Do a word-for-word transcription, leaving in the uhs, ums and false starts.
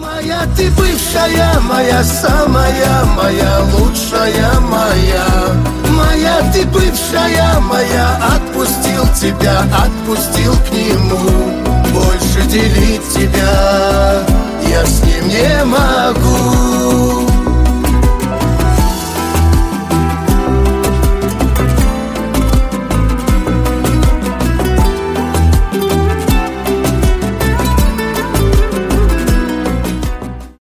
Моя ты бывшая, моя самая, моя лучшая, моя. Моя ты бывшая, моя, отпустил тебя, отпустил к нему. Больше делить тебя я с ним не могу.